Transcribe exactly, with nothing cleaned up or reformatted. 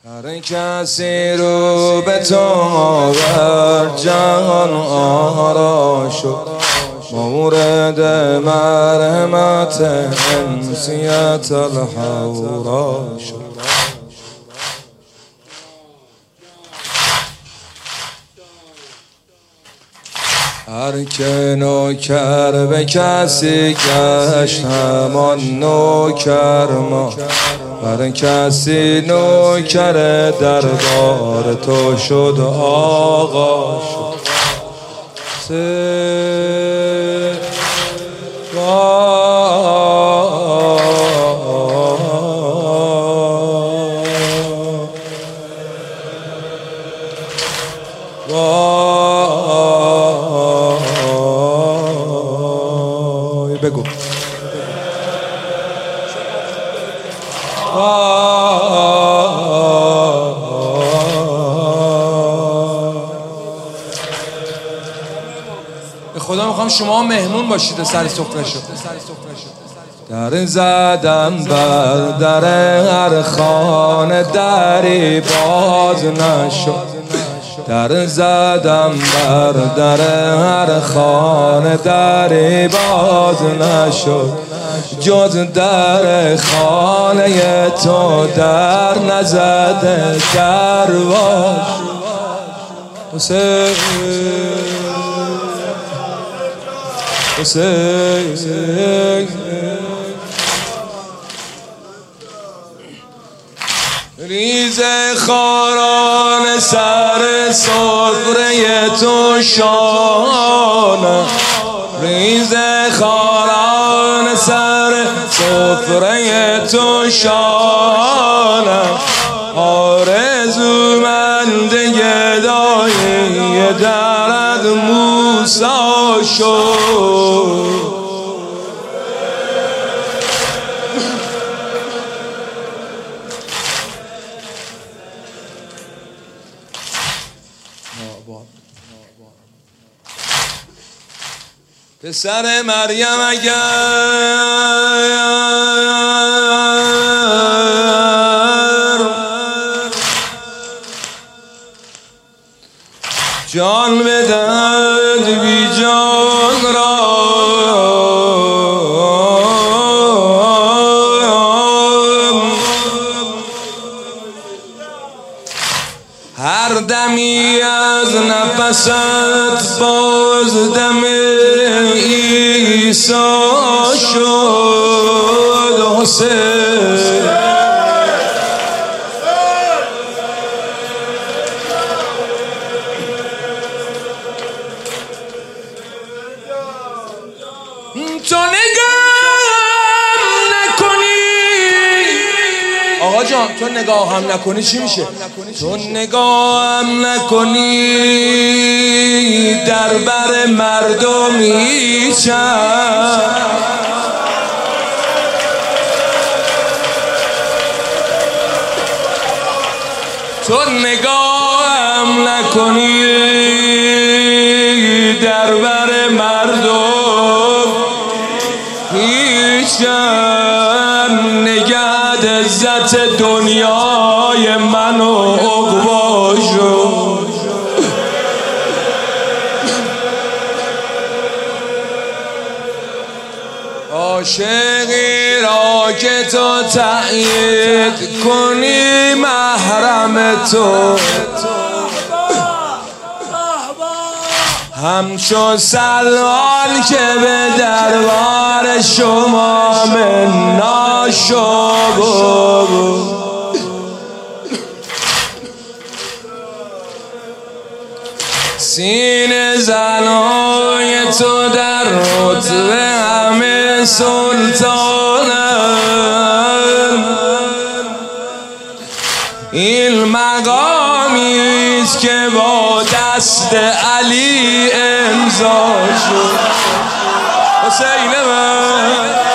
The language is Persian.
هر کسی رو به تو آورد جهان آرا شد، مورد مرحمت انسیت الحورا شد. هر که نوکر به کسی گشت همان نوکر ما، هر کسی نوکر دربار تو شد آقا شد. بگو به خدا میخوام شما مهمون باشید سر سفره شد. در زدم بر در هر خانه دری باز نشد، در زدم بر در هر خانه دری باز نشد، جز در خانه تو در نزده درواش. حسین حسین ریز خاران سر سفره تو شانه، ریز خاران سر سفره تو شانه، آرزومند گدایی درد موسی شد. پسر مریم اگر جان بدهد بی جان را، هر دمی از نفست باز دم عیسی شد. حسین تو نگاهم نکنی آقا جان، تو نگاهم نکنی چی میشه؟ تو نگاهم نکنی در بر مردم هیچم، تو نگاهم نکنی در بر مردم هیچم، نگهد عزت دنیای من و عقباشو. عاشقی را که تو تأیید کنی محرم تو، همچون سلمان که به دربار شما منا شد. سینه زنای تو در رتبه همه سلطانم، این مقامیست که با دست علی امضا شد. حسین من